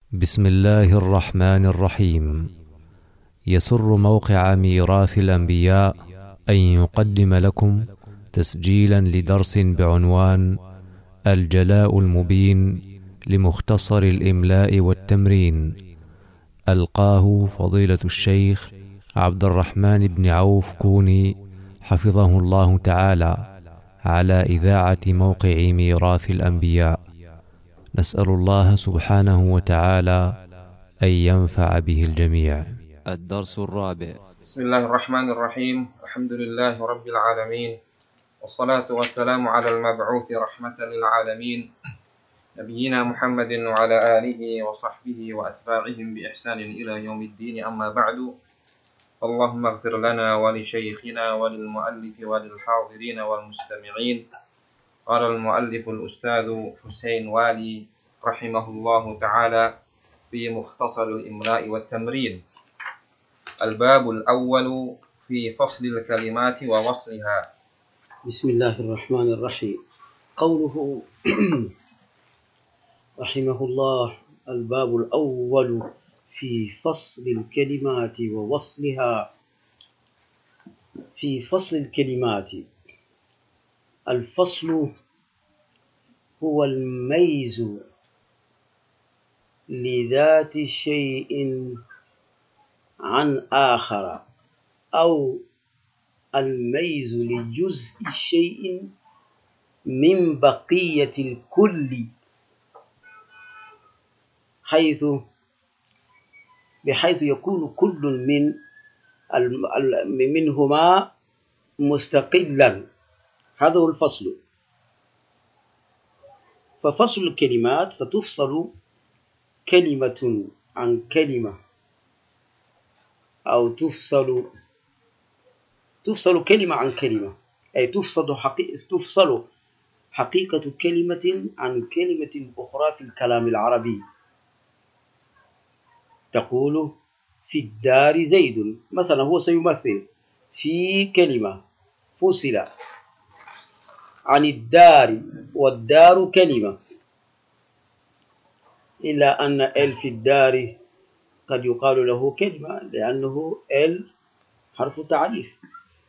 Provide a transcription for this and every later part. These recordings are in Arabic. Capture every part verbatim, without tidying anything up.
بسم الله الرحمن الرحيم. يسر موقع ميراث الأنبياء أن يقدم لكم تسجيلا لدرس بعنوان الجلاء المبين لمختصر الإملاء والتمرين، ألقاه فضيلة الشيخ عبد الرحمن بن عوف كوني حفظه الله تعالى على إذاعة موقع ميراث الأنبياء. نسأل الله سبحانه وتعالى أن ينفع به الجميع. الدرس الرابع. بسم الله الرحمن الرحيم. الحمد لله رب العالمين، والصلاة والسلام على المبعوث رحمة للعالمين نبينا محمد وعلى آله وصحبه وأتباعهم بإحسان إلى يوم الدين. أما بعد، اللهم اغفر لنا ولشيخنا وللمؤلف وللحاضرين والمستمعين. قال المؤلف الأستاذ حسين والي رحمه الله تعالى في مختصر الإملاء والتمرين: الباب الأول في فصل الكلمات ووصلها. بسم الله الرحمن الرحيم. قوله رحمه الله: الباب الأول في فصل الكلمات ووصلها. في فصل الكلمات، الفصل هو الميز لذات شيء عن آخر، أو الميز لجزء شيء من بقية الكل، حيث بحيث يكون كل من منهما مستقلا. هذا هو الفصل. ففصل الكلمات، فتفصل كلمة عن كلمة، أو تفصل تفصل كلمة عن كلمة، أي تفصل حقيقة تفصل حقيقة كلمة عن كلمة أخرى في الكلام العربي. تقول في الدار زيد مثلا، هو سيمثل في كلمة فصل عن الدار، والدار كلمة، إلا أن ال في الدار قد يقال له كلمة لأنه ال حرف تعريف،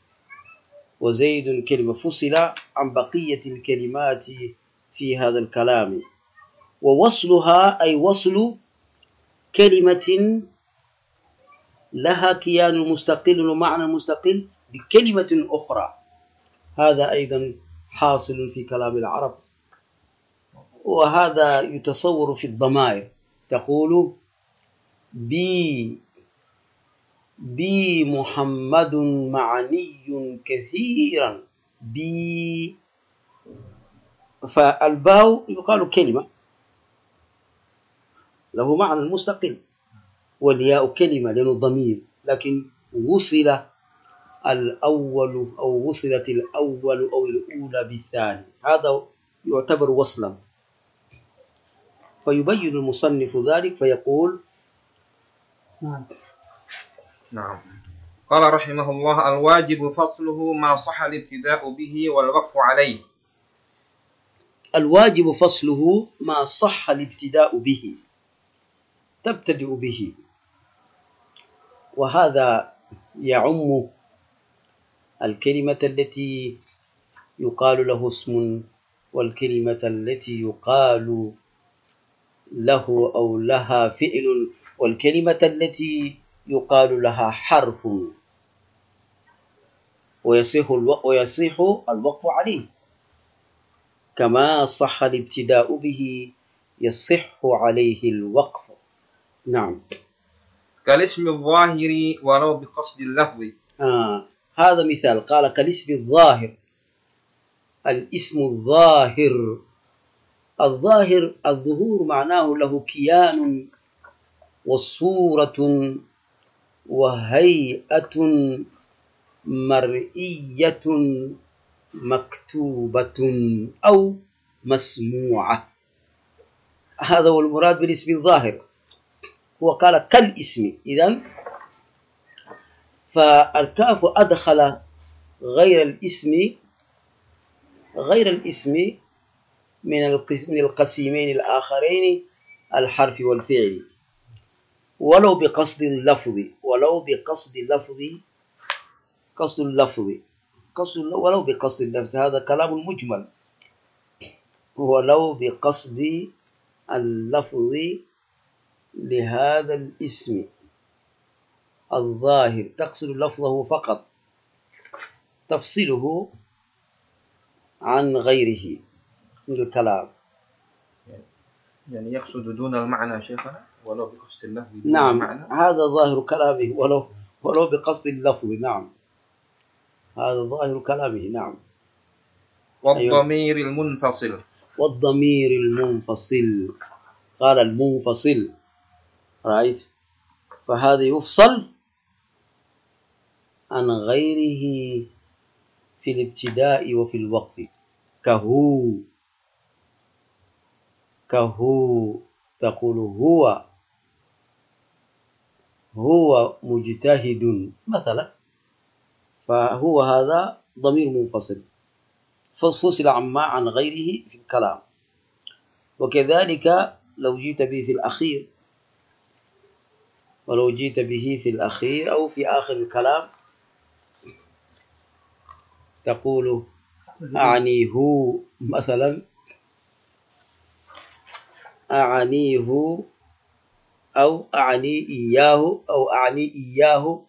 وزيد كلمة، فصل عن بقية الكلمات في هذا الكلام. ووصلها أي وصل كلمة لها كيان مستقل ومعنى مستقل بكلمة أخرى. هذا أيضا حاصل في كلام العرب، وهذا يتصور في الضمائر. تقول بي بي محمد معني كثيرا، بي، فالباء يقال كلمة له معنى مستقل، والياء كلمة لأنه ضمير، لكن وصل الأول أو وصلت الأول أو الأولى بالثاني، هذا يعتبر وصلا. فيبين المصنف ذلك فيقول: نعم. قال رحمه الله: الواجب فصله ما صح الابتداء به والوقف عليه. الواجب فصله ما صح الابتداء به، تبتدئ به، وهذا يعم الكلمة التي يقال له اسم، والكلمة التي يقال له أو لها فعل، والكلمة التي يقال لها حرف، ويصح ويصح الوقف عليه. كما صح الابتداء به يصح عليه الوقف. نعم. كالاسم الظاهر ولو بقصد اللهو. آه. هذا مثال. قال كالاسم الظاهر، الاسم الظاهر. الظاهر، الظهور معناه له كيان وصورة وهيئة مرئية مكتوبة أو مسموعة. هذا هو المراد بالاسم الظاهر. هو قال كالاسم، إذن فالكاف أدخل غير الاسم غير الاسم من القسمين الآخرين الحرف والفعل ولو بقصد اللفظ ولو بقصد اللفظ قصد اللفظ قصد ولو بقصد اللفظ هذا كلام مجمل ولو بقصد اللفظ لهذا الاسم الظاهر تقصد لفظه فقط تفصله عن غيره من الكلام. يعني يقصد دون المعنى شيخنا ولو بقصد اللفظ دون نعم المعنى. هذا ظاهر كلامه ولو ولو بقصد اللفظ. نعم هذا ظاهر كلامه. نعم. والضمير المنفصل والضمير المنفصل قال المنفصل رأيت فهذا يفصل عن غيره في الابتداء وفي الوقف كهو كهو تقول هو هو مجتهد مثلا فهو هذا ضمير منفصل فصل عما عن غيره في الكلام. وكذلك لو جيت به في الأخير ولو جيت به في الأخير أو في آخر الكلام تقول أعنيه مثلا أعنيه أو أعني إياه أو أعني إياه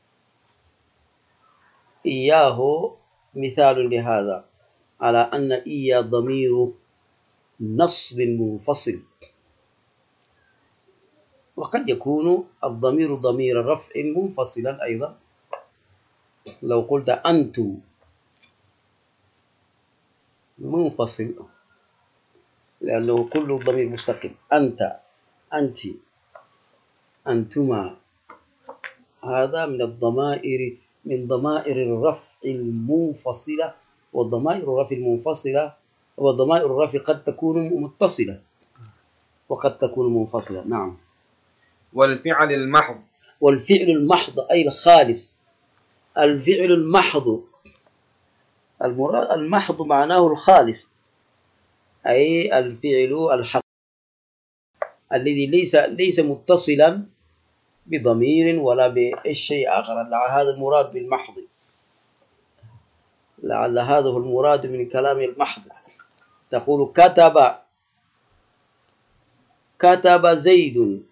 إياه مثال لهذا على أن إيا ضمير نصب منفصل وقد يكون الضمير ضمير رفع منفصلا أيضا. لو قلت أنتم منفصل لأنه كل ضمير مستقل أنت أنت أنتما هذا من الضمائر من ضمائر الرفع المنفصلة. والضمائر الرفع المنفصلة وضمائر الرفع قد تكون متصلة وقد تكون منفصلة. نعم. والفعل المحض والفعل المحض أي الخالص. الفعل المحض المراد المحض معناه الخالص أي الفعل الحق الذي ليس ليس متصلا بضمير ولا بشيء آخر. لعل هذا المراد بالمحض لعل هذا هو المراد من كلام المحض. تقول كتب كتب زيد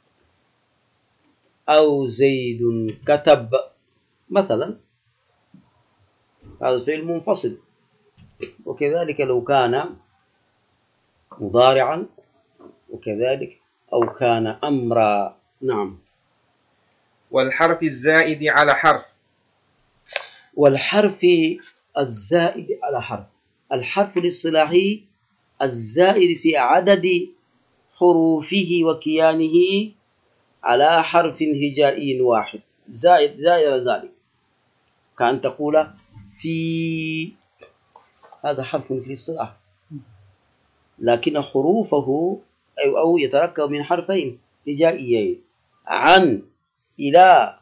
أو زيد كتب مثلا هذا فعل منفصل. وكذلك لو كان مضارعا وكذلك أو كان أمرا. نعم. والحرف الزائد على حرف والحرف الزائد على حرف الحرف الاصطلاحي الزائد في عدد حروفه وكيانه على حرف هجائي واحد زائد زائد على ذلك كأن تقول في هذا حرف في الاصطلاح لكن حروفه أو, أو يتركب من حرفين هجائيين عن إلى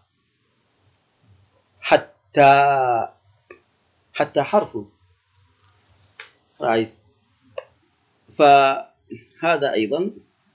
حتى حتى حرف رأيت. فهذا أيضا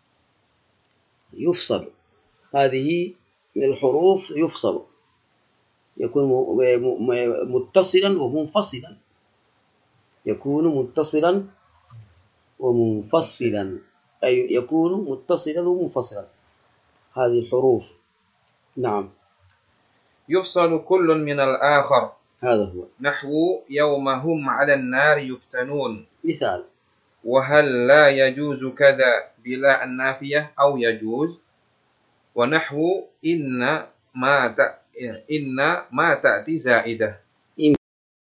يفصل هذه من الحروف يفصل يكون متصلا ومنفصلا يكون متصلا ومنفصلا أي يكون متصلا ومنفصلا هذه الحروف. نعم. يفصل كل من الآخر هذا هو نحو يوم هم على النار يفتنون مثال. وهل لا يجوز كذا بلا النافية أو يجوز ونحو إن ما ت... إن ما تأتي زائدة إن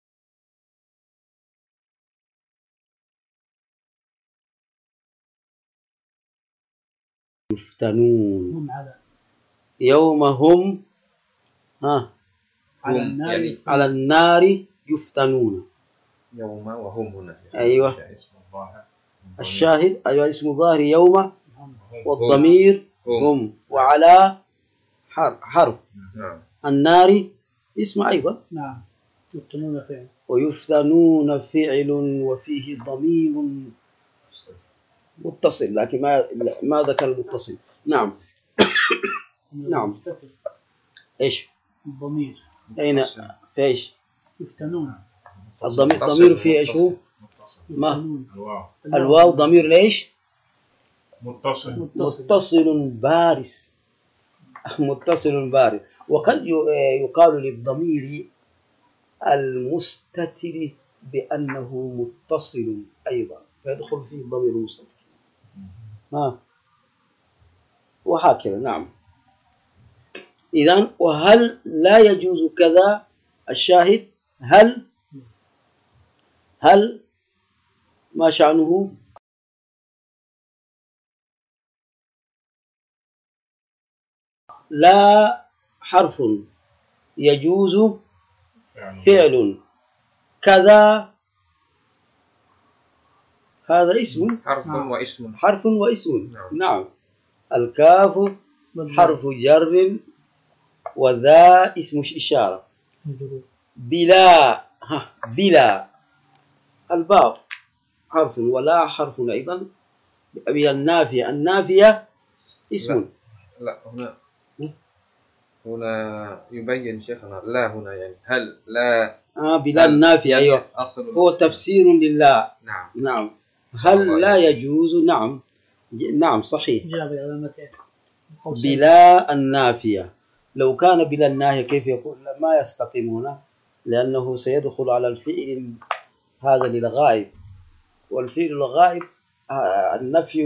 يفتنون يوم هم ها على النار يعني على النار يفتنون يوم وهم هنا. أيوة الشاهد أيوة اسم ظاهر يوم والضمير هم, هم. وعلى حرف نعم. النار اسم أيضا. نعم. يفتنون فعل ويفتنون فعل وفيه ضمير متصل، لكن ما ما ذكر المتصل. نعم. نعم. إيش الضمير أين في إيش يفتنون. الضمير ضمير في إيش هو ما يفتنون. الواو ضمير ليش متصل متصل بارز متصل بارز. وقد يقال للضمير المستتر بأنه متصل أيضا، فيدخل فيه الضمير المستتر. ها وهكذا. نعم. إذن وهل لا يجوز كذا؟ الشاهد هل هل ما شأنه؟ لا حرف يجوز فعل كذا، هذا اسم حرف واسم. حرف واسم. نعم. نعم. الكاف حرف جر وذا اسم إشارة. بلا ها بلا الباء حرف ولا حرف أيضا. بلا النافية النافية اسم. لا هنا هنا يبين شيخنا لا هنا يعني هل لا آه بلا النافية. أيوة أصل هو تفسير لله. نعم. نعم. هل لا يجوز؟ نعم نعم صحيح. بلا النافية. لو كان بلا الناهية كيف يقول؟ ما يستقيم هنا، لأنه سيدخل على الفعل هذا للغائب، والفعل الغائب النفي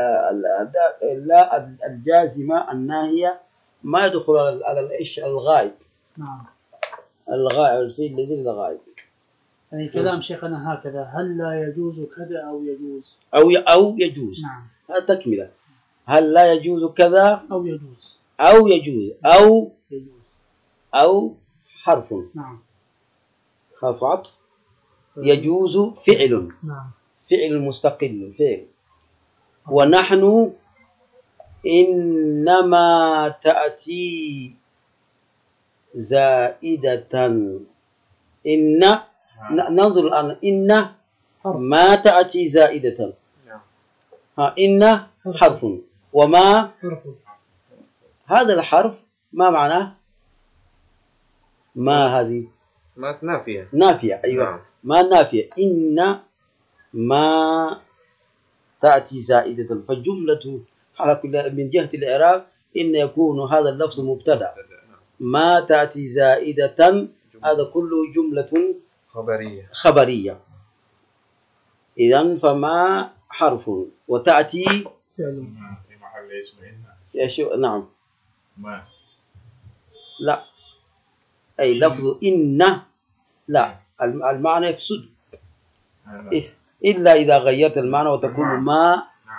لا الجازمة الناهية ما يدخل على الإيش الغائب. نعم. الغائب الفعل الذي للغائب. يعني كلام شيخنا هكذا هل لا يجوز كذا أو يجوز أو أو يجوز. نعم. هذا تكملة. هل لا يجوز كذا أو يجوز أو يجوز أو يجوز أو حرف. نعم. حرف عطف. يجوز فعل. نعم. فعل مستقل فعل. ونحن إنما تأتي زائدة. إن ننظر الآن إن ما تأتي زائدة. ها إن حرف وما هذا الحرف ما معناه؟ ما هذه ما نافية. نافية. أيوة. نعم. ما نافية. إن ما تأتي زائدة. فالجملة على كل من جهة الإعراب إن يكون هذا اللفظ مبتدأ. ما تأتي زائدة هذا كله جملة خبرية خبرية. إذن فما حرف وتأتي في محل اسم إن. نعم. ما لا أي لفظ إن لا المعنى يفسد إلا إذا غيرت المعنى وتكون ما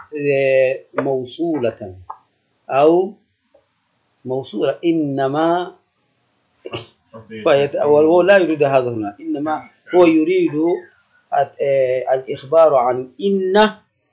موصولة أو موصولة. إنما فهو لا يريد هذا هنا. إنما هو يريد الإخبار عن إن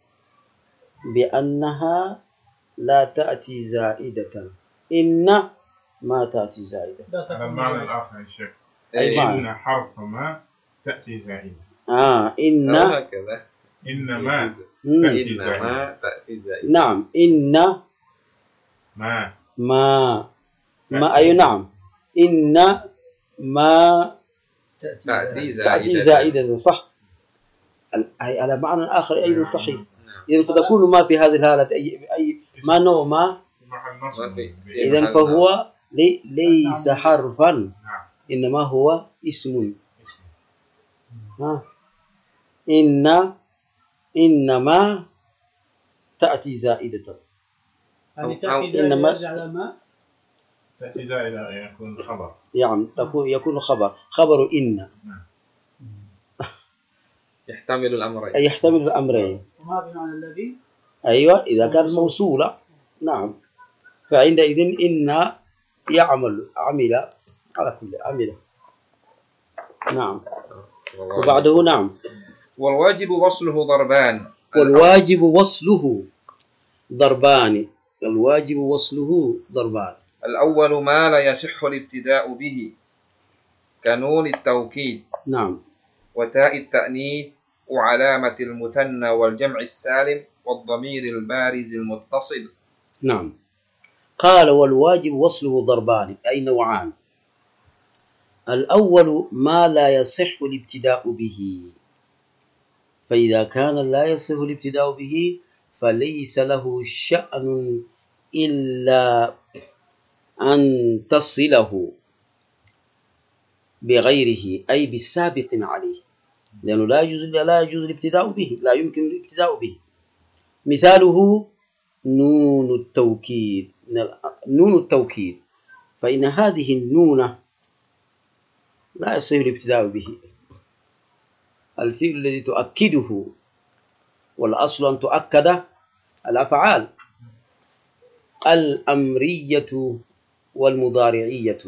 بأنها لا تأتي زائدة. إن ما تأتي زائدة. هذا المعنى الآخر يا شيخ. أي معنى؟ إن حرف ما تأتي زائدة. آه إن هكذا. إنما تأتي زائدة. تأتي زائدة. نعم. إن ما ما ما أي نعم. إن ما تأتي زائدة. تأتي زائدة صح. على معنى آخر أيضا صحيح. إذن فتكون ما في هذه الحالة أي أي ما نوع ما. إذن فهو لي ليس حرفا إنما هو اسم. ها إن إنما تأتي زائدة. يعني تأتي زائدة يرجع على ما تأتي زائدة يكون خبر. يعني تكون يكون خبر خبر إن يحتمل الأمرين. يحتمل الأمرين. وما بمعنى الذي. أيوة إذا كانت موصولة. نعم. فعندئذ إن يعمل عمل على كل عمل. نعم. وبعده نعم. والواجب وصله ضربان. والواجب وصله ضربان. الواجب وصله ضربان. الأول ما لا يصح الابتداء به كنون التوكيد. نعم. وتاء التأنيث وعلامة المثنى والجمع السالم والضمير البارز المتصل. نعم. قال والواجب وصله ضربان أي نوعان. الأول ما لا يصح الابتداء به، فإذا كان لا يصح الابتداء به فليس له شأن إلا أن تصله بغيره أي بالسابق عليه، لأنه لا يجوز لا يجوز الابتداء به، لا يمكن الابتداء به. مثاله نون التوكيد، نون التوكيد، فإن هذه النون لا يصح الابتداء به، الفعل الذي تؤكده، والأصل أن تؤكد الأفعال الأمرية والمضارعية،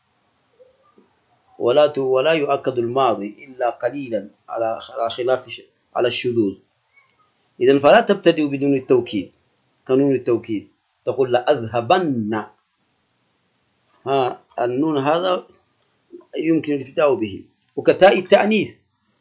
ولا ولا يؤكد الماضي إلا قليلا على خلاف على الشذوذ. إذن فلا تبتدئ بدون التوكيد كنون التوكيد، تقول لأذهبن، ها النون هذا يمكن الابتداء به. وكتاء التأنيث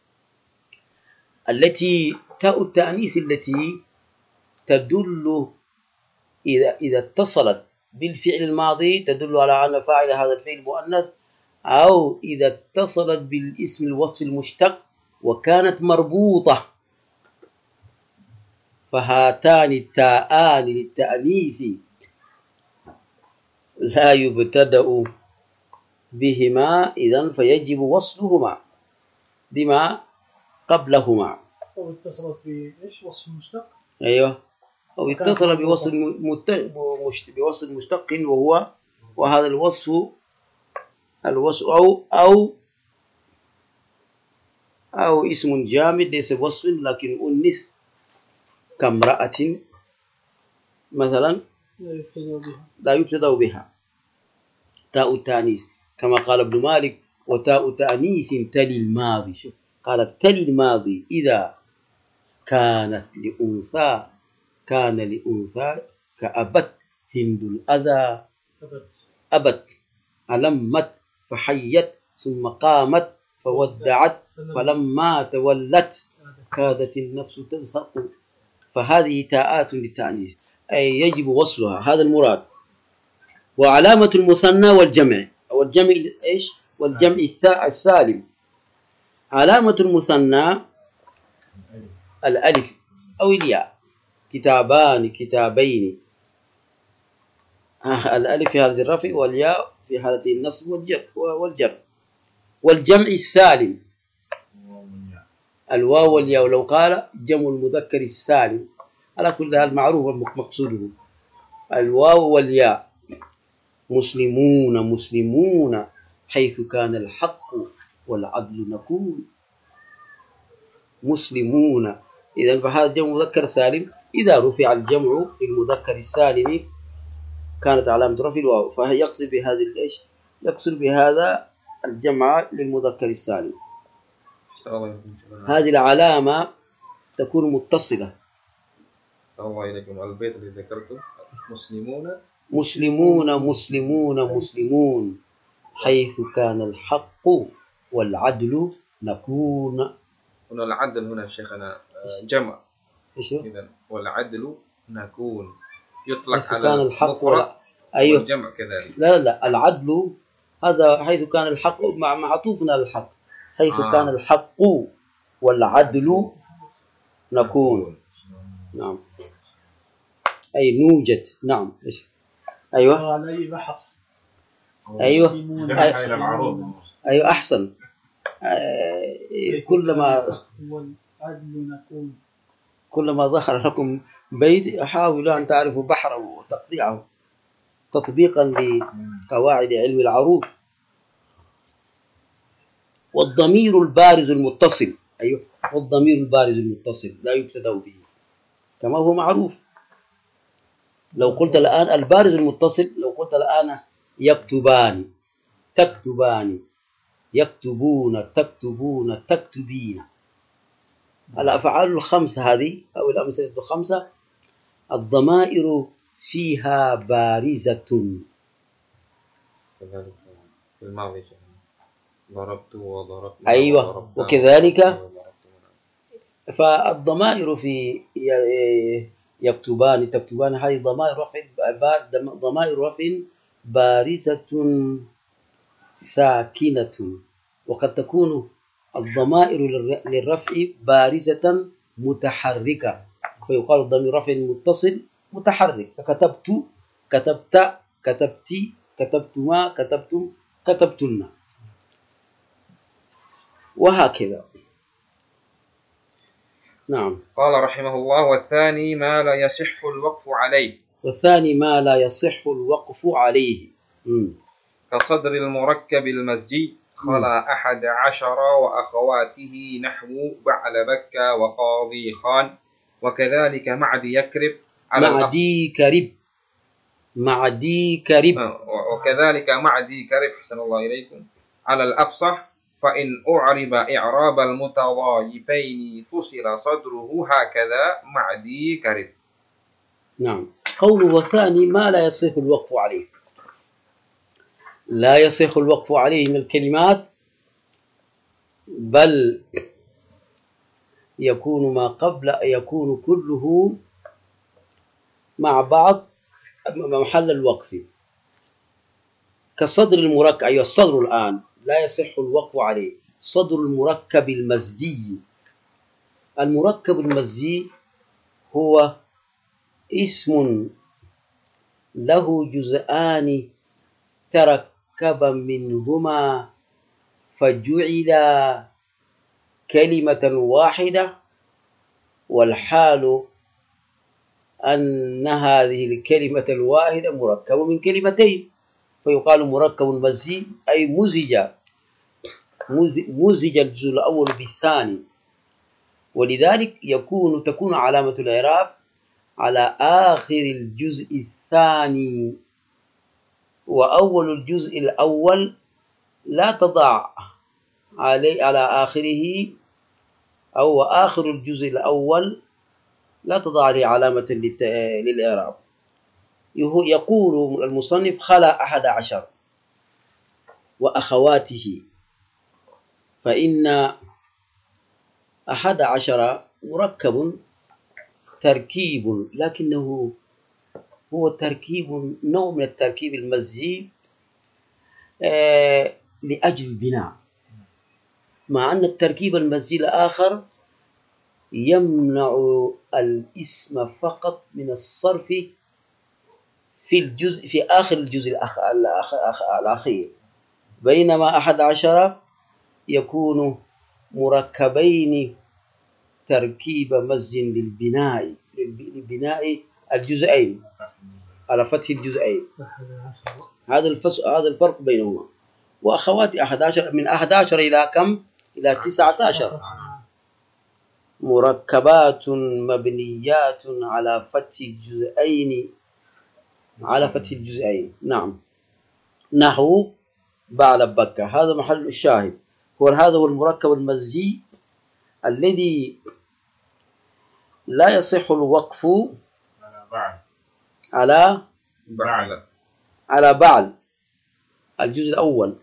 التي تاء التأنيث التي تدل إذا إذا اتصلت بالفعل الماضي تدل على أن فاعل هذا الفعل مؤنث، أو إذا اتصلت بالاسم الوصف المشتق وكانت مربوطة، فهاتان التاءان للتأنيث لا يبتدأ بهما، إذن فيجب وصلهما بما قبلهما. أو اتصلت بإيش وصف مشتق؟ أيوه، أو اتصل بوصل بوصل مشتق وهو وهذا الوصف الوصف أو أو أو اسم جامد ليس وصف لكن أنث كامرأة مثلا لا يبتدأ بها تاء التأنيث، كما قال ابن مالك وتاء تأنيث تلي الماضي. شوف قال تلي الماضي إذا كانت لأنثى كان لأنثى كأبت هند الأذى، أبت ألمت فحيت ثم قامت فودعت فلما تولت كادت النفس تزهق، فهذه تاءات للتأنيث أي يجب وصلها، هذا المراد. وعلامة المثنى والجمع والجمع إيش والجمع السالم، علامة المثنى الألف أو الياء، كتابان كتابين، الألف في حالة الرفع والياء في حالة النصب والجر والجر. والجمع السالم الواو والياء، لو قال جمع المذكر السالم على كل هذا المعروف ومقصوده الواو والياء. مسلمون مسلمون حيث كان الحق والعدل نكون، مسلمون. إذا فهذا جمع مذكر سالم، إذا رفع الجمع للمذكر السالم كانت علامة رفع الواو، فيقصد بهذا الإيش يقصد بهذا الجمع للمذكر السالم. هذه العلامة تكون متصلة. صلى الله عليكم. البيت اللي ذكرته مسلمون مسلمون مسلمون مسلمون حيث كان الحق والعدل نكون. هنا العدل هنا شيخنا جمع، إذن والعدل نكون يطلق على كان الحق المفرد أيوه والجمع كذلك. لا لا العدل هذا حيث كان الحق مع معطوفنا على الحق، حيث آه. كان الحق والعدل نكون. نعم أي نوجد. نعم إيش أيوه علي بحر. أيوه أيوه, أيوه أحسن. آه كلما والعدل نكون كلما ظهر لكم بيت حاولوا أن تعرفوا بحره وتقطيعه تطبيقا لقواعد علم العروض. والضمير البارز المتصل أيوه والضمير البارز المتصل لا يبتدأ به كما هو معروف. لو قلت الآن البارز المتصل، لو قلت الآن يكتبان تكتبان يكتبون تكتبون تكتبين، الأفعال الخمسة هذه أو الأمثلة الخمسة الضمائر فيها بارزة. كذلك في الماضي ضربت وضربت أيوة وكذلك فالضمائر في يكتبان تكتبان هذه ضمائر رفع ضمائر رفع بارزة ساكنة، وقد تكون الضمائر للرفع بارزة متحركة، فيقال الضمير رفع متصل متحرك، كتبت كتبت كتبتي كتبتما كتبتم كتبتن، وهكذا. نعم. قال رحمه الله: والثاني ما لا يصح الوقف عليه. والثاني ما لا يصح الوقف عليه. م. كصدر المركب المزجي خلا أحد عشر وأخواته نحو بعل بكة وقاضي خان، وكذلك معدي يكرب على معدي كرب معدي كرب وكذلك معدي كرب حسن الله إليكم على الأفصح، فإن أعرب إعراب المتضايفين فصل صدره هكذا معدي كرب. نعم. قوله والثاني ما لا يصح الوقف عليه، لا يصح الوقف عليه من الكلمات، بل يكون ما قبل يكون كله مع بعض محل الوقف، كصدر المركب. أيوة الصدر الآن لا يصح الوقف عليه، صدر المركب المزجي. المركب المزجي هو اسم له جزءان تركب منهما فجعل كلمة واحدة، والحال أن هذه الكلمة الواحدة مركبة من كلمتين، فيقال مركب مزجي أي مزج مزج الجزء الأول بالثاني، ولذلك يكون تكون علامة الإعراب على آخر الجزء الثاني، وأول الجزء الأول لا تضع عليه على آخره، أو آخر الجزء الأول لا تضع عليه علامة للإعراب. يقول المصنف خلا أحد عشر وأخواته، فإن أحد عشر مركب تركيب، لكنه هو تركيب نوع من التركيب المزجي آه لأجل البناء، مع أن التركيب المزجي الآخر يمنع الاسم فقط من الصرف في الجزء في آخر الجزء الأخ... الأخ... الأخ... الأخير، بينما أحد عشر يكون مركبين تركيب مزج للبناء لبناء الجزئين على فتح الجزئين. هذا الفرق هذا الفرق بينهما. وأخوات أحد عشر من أحد عشر إلى كم؟ إلى تسعة عشر مركبات مبنيات على فتح الجزئين على فتح الجزئين. نعم. نحو بعل بكة، هذا محل الشاهد، هو هذا هو المركب المزجي الذي لا يصح الوقف على بعل على بعل على بعل الجزء الأول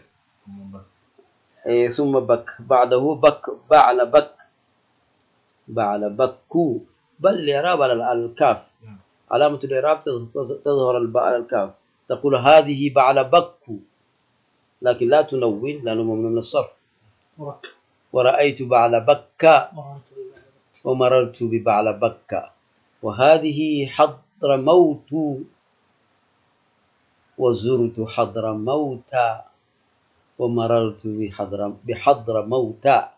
إيه ثم بك بعده بك بعل بك بعل بكو، بل الإعراب على الكاف، علامة الإعراب تظهر على الكاف، تقول هذه بعل بكو، لكن لا تنون لأنه ممنوع من الصرف. ورأيت بعل بكة ومررت ببعل بكة، وهذه حضر موت وزرت حضر موتا ومررت بحضر بحضر موتا.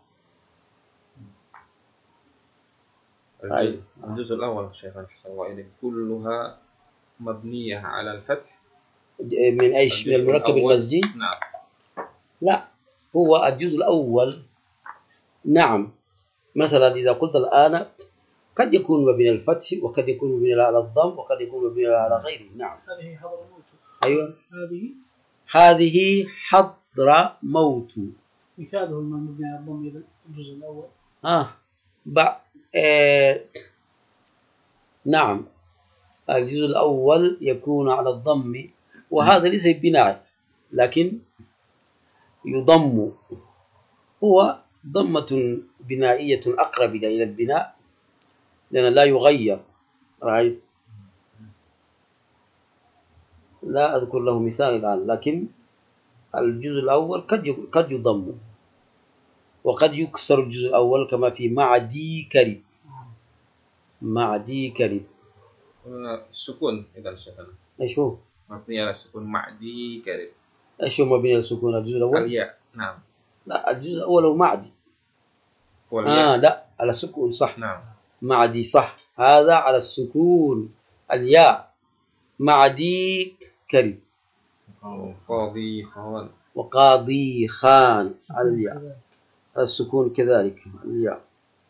الجزء الأول شيخ أحسن الله إليك كلها مبنية على الفتح من أيش؟ من المركب المزجي؟ نعم. لا، هو الجزء الأول. نعم. مثلا إذا قلت الآن قد يكون مبني الفتح، وقد يكون مبني على الضم، وقد يكون مبني على غيره. نعم. هذه حضر موت. أيوة. هذه هذه حضر موت. مثاله مبني على الضم الجزء الأول. آه. ب... آه. نعم. الجزء الأول يكون على الضم، وهذا ليس بناء، لكن يضم. هو ضمة بنائية أقرب إلى البناء لأن لا يغير. رأيت؟ لا أذكر له مثال الآن، لكن الجزء الأول قد قد يضم وقد يكسر الجزء الأول كما في معدي كرب. معدي كرب السكون إذا شيخنا. إيش هو؟ مبني على السكون معدي كرب. إيش هو مبني على السكون الجزء الأول؟ الياء. نعم. لا الجزء الأول هو معدي. هو الياء. آه لا على السكون صح. نعم. معدي صح، هذا على السكون الياء. معدي كرب. قاضي خان. وقاضي خان على الياء، السكون كذلك الياء.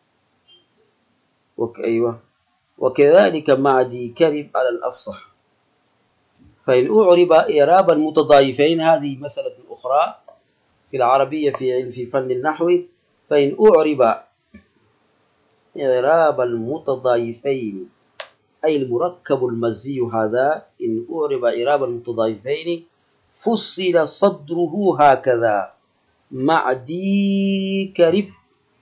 وك أيوة وكذلك معدي كرب على الأفصح. فإن أعرب إعرابا متضايفين، هذه مسألة أخرى في العربية في في فن النحو. فإن أعرب إعراب المتضايفين أي المركب المزي هذا، إن أعرب إعراب المتضايفين فصل صدره هكذا: معدي كرب.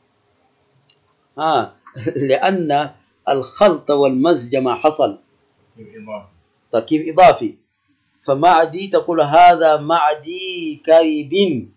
آه لأن الخلط والمزج ما حصل تركيب إضافي، فمعدي تقول هذا معدي كرب.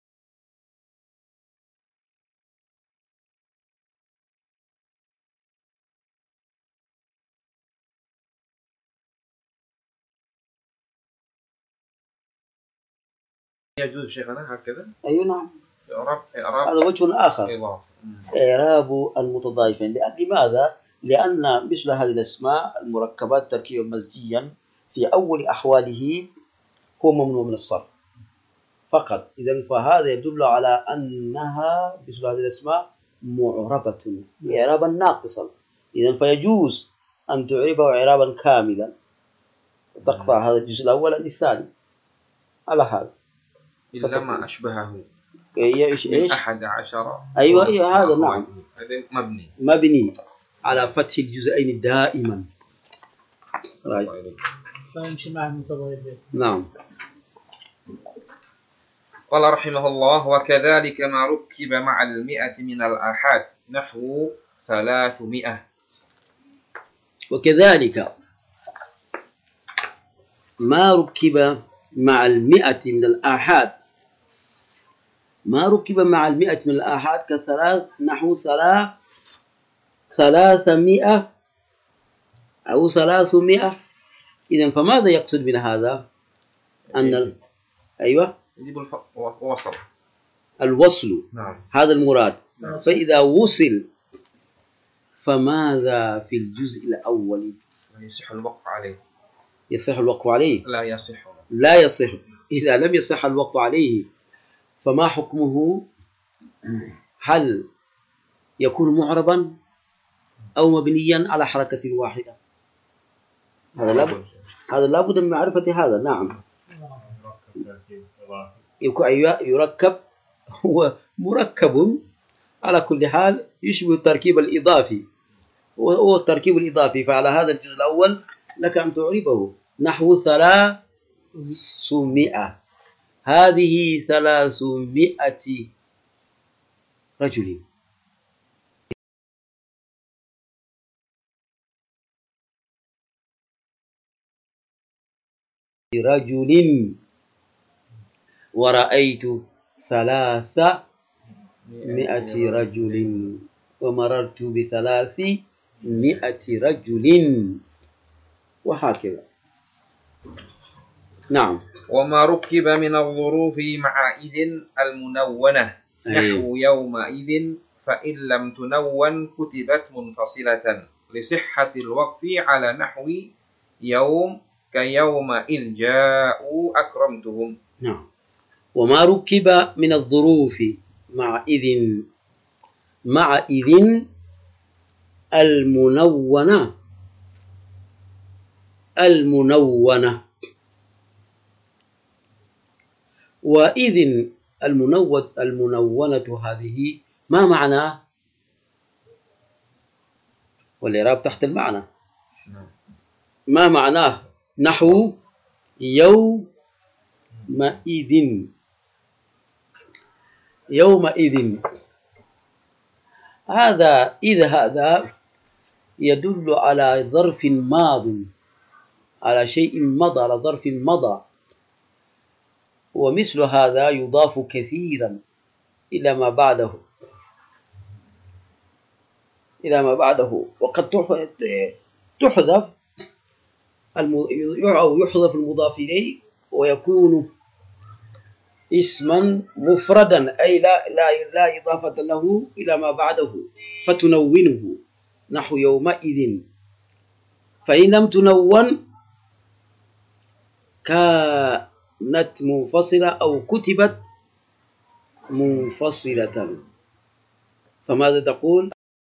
يجوز شيخنا هكذا؟ أي نعم. إعراب إعراب هذا وجه آخر. إضافة. إعراب المتضايفين. لماذا؟ لأن مثل هذه الأسماء المركبات تركيبا مزجيا في أول أحواله هو ممنوع من الصرف فقط. إذا فهذا يدل على أنها مثل هذه الأسماء معربة إعرابا ناقصا. إذا فيجوز أن تعربه إعرابا كاملا وتقطع هذا الجزء الأول عن الثاني على هذا. إلا ما أشبهه إيش من إيش أحد عشر. أيوة أيوة هذا نعم هذا مبني مبني على فتح الجزئين دائما. رايت. فيمشي مع المتضايفين. نعم. قال رحمه الله: وكذلك ما ركب مع المئة من الآحاد نحو ثلاثمائة. وكذلك ما ركب مع المئة من الآحاد، ما ركب مع المئة من الآحاد كثلاث نحو ثلاث ثلاثمائة أو ثلاثمائة. إذن فماذا يقصد من هذا؟ أن ال... أيوة يجب الوصل. الوصل. نعم. هذا المراد. فإذا وصل فماذا في الجزء الأول؟ يصح الوقف عليه. يصح الوقف عليه؟ لا يصح. لا يصح. إذا لم يصح الوقف عليه فما حكمه؟ هل يكون معربا أو مبنيا على حركة واحدة؟ هذا لابد هذا لابد من معرفة هذا. نعم. يركب هو مركب على كل حال يشبه التركيب الإضافي، وهو التركيب الإضافي. فعلى هذا الجزء الأول لك أن تعربه نحو ثلاثمائة. هذه ثلاثمائة رجل. رجل ورأيت ثلاثمائة رجل ومررت بثلاثمائة رجل وهكذا. نعم. وما ركب من الظروف مع إذ المنونة نحو يومئذ فإن لم تنون كتبت منفصلة لصحة الوقف على نحو يوم كيومئذ جاءوا أكرمتهم. نعم. وما ركب من الظروف مع إذ مع إذ المنونة المنونة وإذ المنونة المنونة هذه ما معناه؟ والإعراب تحت المعنى. ما معناه؟ نحو يومئذ. يومئذ هذا إذ هذا يدل على ظرف ماض، على شيء مضى، على ظرف مضى. ومثل هذا يضاف كثيرا إلى ما بعده، إلى ما بعده. وقد تحذف أو يحذف المضاف إليه ويكون اسما مفردا، أي لا لا لا إضافة له إلى ما بعده، فتنونه نحو يومئذ. فإن لم تنون كانت منفصلة أو كتبت منفصلة. فماذا تقول؟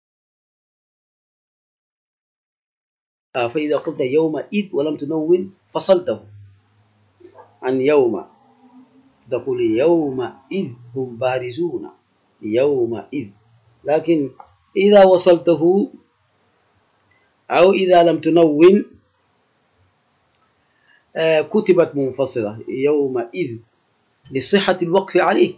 فإذا قلت يومئذ ولم تنون فصلته عن يوم، تقول يومئذ هم بارزون، يومئذ. لكن إذا وصلته أو إذا لم تنون آه كتبت منفصلة يومئذ لصحة الوقف عليه،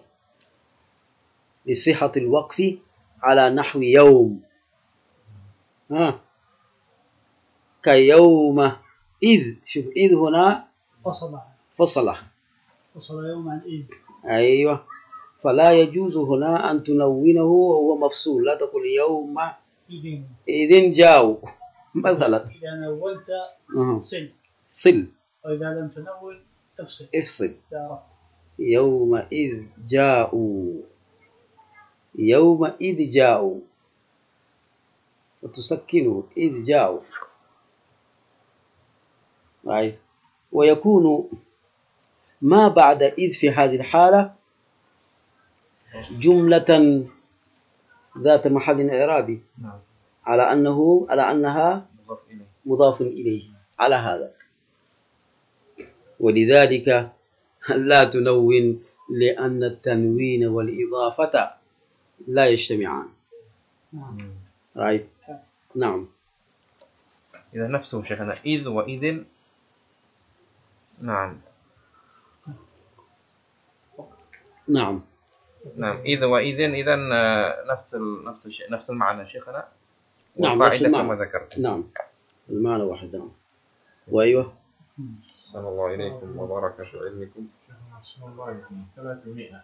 لصحة الوقف على نحو يوم. ها كيوم إذ، شوف إذ هنا فصل فصل فصل يوم عن إذ. أيوة. فلا يجوز هنا أن تنونه وهو مفصول، لا تقول يوم إذن إذن جاءوا مثلا. إذا نولت صل صل، وإذا لم تنول افصل افصل. تعرف يومئذ جاءوا، يومئذ جاءوا، وتسكنوا إذ جاءوا. طيب. ويكون ما بعد إذ في هذه الحالة جملة ذات محل إعرابي على أنه على أنها مضاف إليه على هذا. ولذلك لا تنون، لأن التنوين والإضافة لا يجتمعان. رايت؟ نعم. إذا نفسه شيخنا إذ وإذن. نعم نعم نعم إذ وإذن، إذا نفس نفس الشيء، نفس المعنى شيخنا. نعم نفس المعنى كما ذكرت. نعم المعنى واحد. نعم. وأيوه. صلى الله إليكم وبارك في علمكم. صلى الله عليكم. ثلاثمائة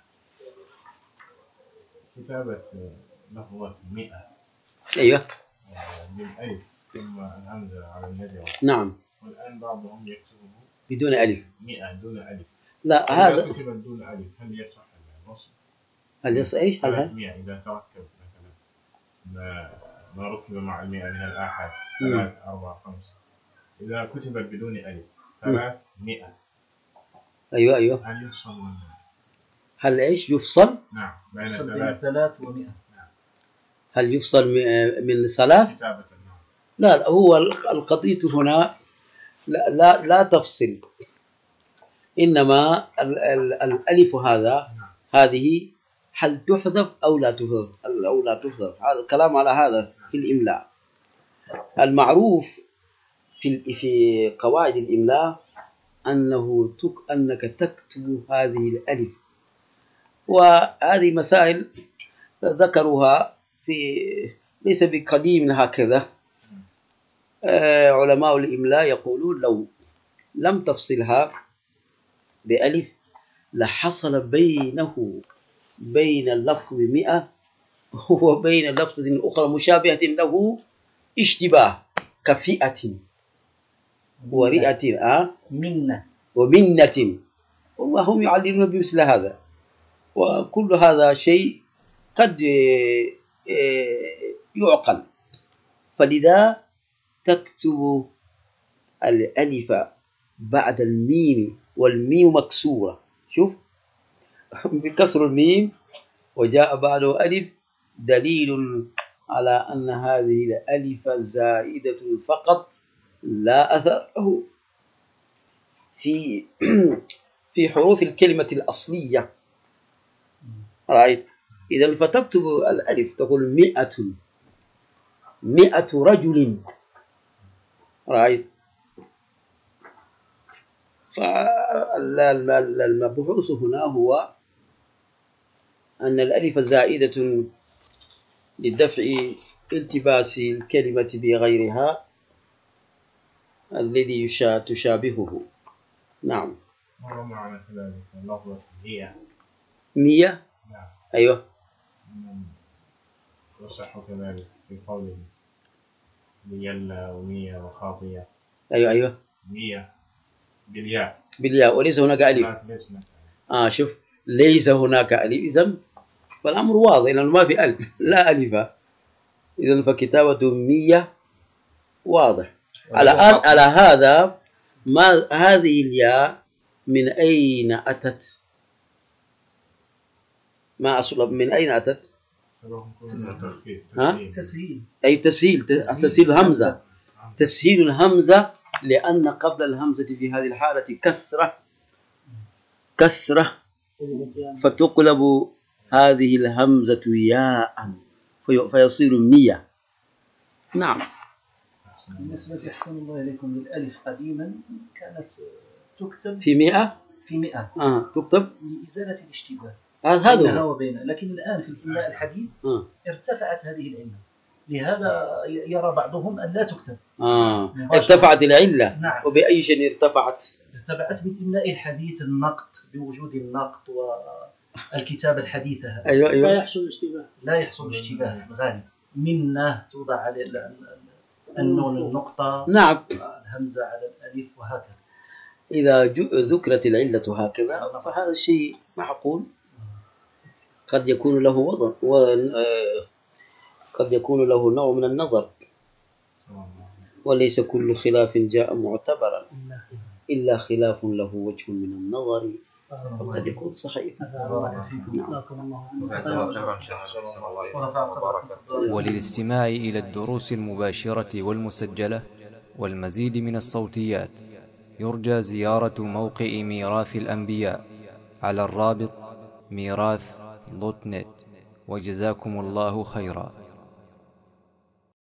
كتابة لفظة مئة. أيوه. بالألف ثم الهمزة على النجوى. نعم. والآن بعضهم يكتبه بدون ألف. مئة دون ألف. لا هذا كتبت دون ألف هل يصح النصب؟ هل يصح إيش؟ هل هل؟ مئة إذا تركب مثلا ما ما ركب مع المئة من الآحاد ثلاث أربع خمس، إذا كتبت بدون ألف ثلاث مئة. أيوه أيوه. هل يفصل؟ هل إيش يفصل؟ نعم بين ثلاث ثلاث ومئة. هل يفصل من ثلاث؟ كتابة. لا، هو القضية هنا لا لا, لا تفصل، إنما ال ال الألف هذا هذه هل تحذف أو لا تحذف أو لا تحذف. هذا الكلام على هذا في الإملاء. المعروف في في قواعد الإملاء أنه تك أنك تكتب هذه الألف، وهذه مسائل ذكروها في ليس بقديم هكذا. آه علماء الإملاء يقولون لو لم تفصلها بألف لحصل بينه بين اللفظ مئة وبين لفظ أخرى مشابهة له اشتباه كفئة ورئة آه منة ومنة، وهم يعللون بمثل هذا. وكل هذا شيء قد يعقل. فلذا تكتب الألف بعد الميم، والميم مكسورة. شوف بكسر الميم وجاء بعده ألف دليل على أن هذه الألف زائدة فقط لا أثر له في في حروف الكلمة الأصلية. رأيت؟ إذا فتكتب الألف تقول مئة مئة رجل. رأيت؟ فالمبحوث هنا هو أن الألف زائدة لدفع التباس الكلمة بغيرها الذي يشا تشابهه. نعم. مر معنا كذلك لفظة هي. مية. نعم. أيوة. وصح كذلك في قوله ليلا ومية وخاطية. أيوة أيوة. مية بالياء. بالياء وليس هناك ألف. آه شوف ليس هناك ألف إذن فالأمر واضح لأنه ما في ألف لا ألف، إذن فكتابة مية واضح. على على هذا ما هذه الياء من أين أتت؟ ما أصل من أين أتت؟ ها؟ تسهيل. أي تسهيل تسهيل الهمزة، تسهيل الهمزة لأن قبل الهمزة في هذه الحالة كسرة كسرة فتقلب هذه الهمزة ياء فيصير مية. نعم. بالنسبة أحسن الله إليكم للألف قديما كانت تكتب في مئة في مئة آه تكتب لإزالة الاشتباه هذا بينها وبينها، لكن الآن في الإملاء الحديث آه. ارتفعت هذه العلة، لهذا يرى بعضهم أن لا تكتب. آه. ارتفعت العلة. نعم. وبأي شيء ارتفعت؟ ارتفعت بالإملاء الحديث، النقط، بوجود النقط والكتابة الحديثة هذا. أيوة أيوة. لا يحصل اشتباه لا يحصل اشتباه في الغالب. منه توضع على النون النقطة، نعم، الهمزة على الألف وهكذا. إذا ذكرت العلة هكذا فهذا الشيء معقول. قد يكون له وضع وقد يكون له نوع من النظر، وليس كل خلاف جاء معتبرا إلا خلاف له وجه من النظر فقد يكون صحيح. وللاستماع إلى الدروس المباشرة والمسجلة والمزيد من الصوتيات يرجى زيارة موقع ميراث الأنبياء على الرابط ميراث دوت نت. وجزاكم الله خيرا.